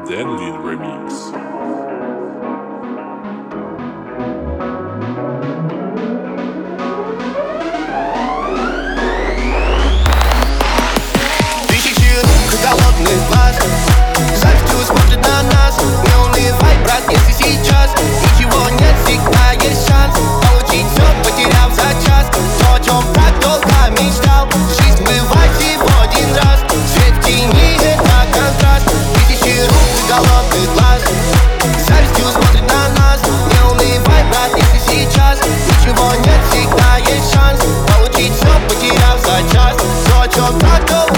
Denvi Remix. Голодный глаз завистью смотрит на нас. Не унывай, брат, если сейчас ничего нет, всегда есть шанс получить все, потеряв за час. То, о чем так долго мечтал, жизнь бывает всего один раз. Свет в тени — это контраст. Тысячи рук и голодный глаз завистью смотрит на нас. Не унывай, брат, если сейчас ничего нет, всегда есть шанс получить все, потеряв за час. То, о чем так долго